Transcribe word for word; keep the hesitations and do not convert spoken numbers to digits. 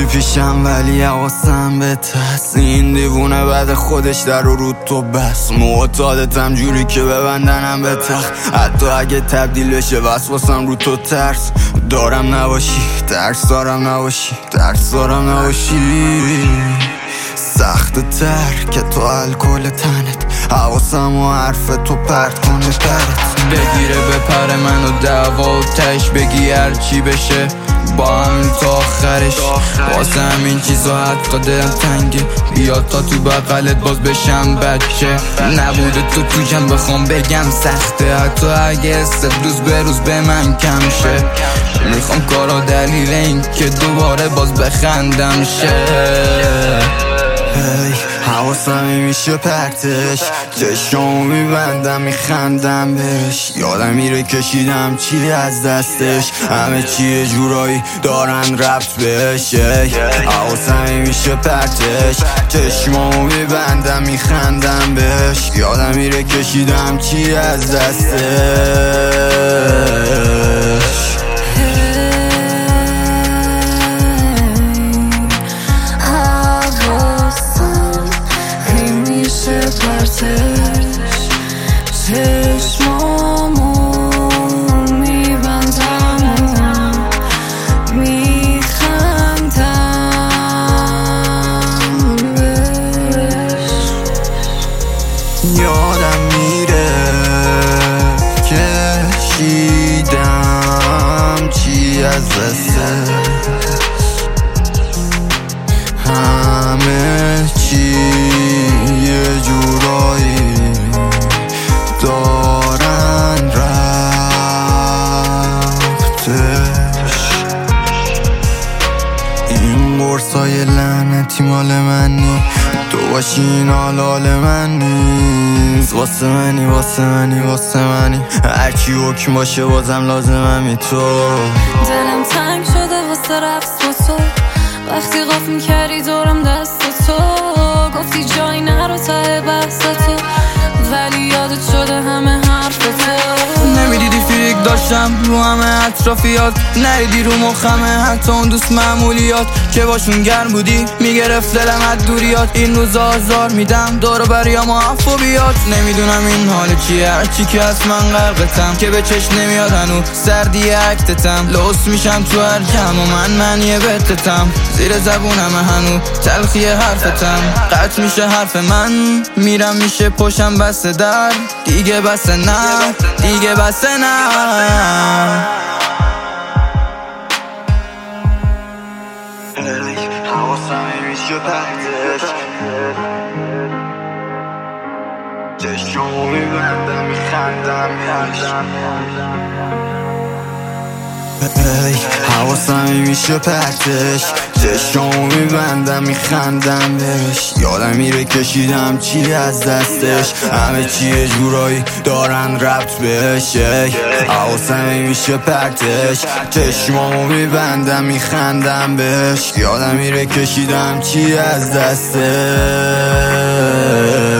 پیشم ولی حواسم به تست. این دیوونه بعد خودش در و رود تو بس. معتادتم جوری که ببندنم به تخت، حتی اگه تبدیل بشه وسواسم رو تو ترس. دارم نباشی ترس دارم نباشی ترس دارم نباشی. سخت تر که تو الکل تنت، حواسم و حرف تو پرت کنه پرت. بگیره به پر من و دعوا و تش بگی هرچی بشه با همین تا آخرش. واسه همین چیزا حتی دلم تنگه، بیاد تا تو بغلت باز بشم بچه. نبوده تو تو جم بخوام بگم سخته، حتی اگه است روز به روز به من کم شه. میخوام کارا دلیل این که دوباره باز بخندم شه. hey, حواسم میشه پرتش، چشمو میبندم میخندم بهش. یادم میره کشیدم چی از دستش، همه چی جورایی دارن ربط بهش. حواسم میشه پرتش، چشمو میبندم میخندم بهش. یادم میره کشیدم چی از دستش. چشمامو میبندم و میخندم بهش. یادم میره کشیدم چی از دستش، همه چی یه جورایی دارن رفتش. این قرصای لعنتی مال من نی، تو باشی این حال من نیست. واسه منی واسه منی واسه منی، هرچی حکم باشه بازم لازممی تو. دلم تنگ شده واسه رقص با تو، وقتی قاف میکردی دورم دست تو. گفتی جایی نرو ته بحث تو، ولی یادت شده همه حرف تو. نمیدیدی فیک داشتم رو همه اطرافیات، نریدی رو مخمه حتی اون دوست معمولیات که باشون گرم بودی میگرفت دلم از دوریات. این روزا آزار میدم دارو بریام و عفو بیاد. نمیدونم این حال چیه، هرچی که از من غرقتم که به چشم نمیاد هنو سردی اکتتم. لوس میشم تو هر جمع و من منیه بتتم، زیر زبونم هنو تلخی حرفتم. قطع میشه حرف من میرم میشه پشم بسته در، دیگه بسته نه دیگه بسته نه. حواسم میشه پرتش، چشمو میبندم میخندم حواسم میشه پرتش، چشمو میبندم میخندم بهش. یادم میره کشیدم چی از دستش، همه چی جورایی دارن ربط بهش. حواسم میشه پرتش، چشمو میبندم میخندم بهش. یادم میره کشیدم چی از دستش.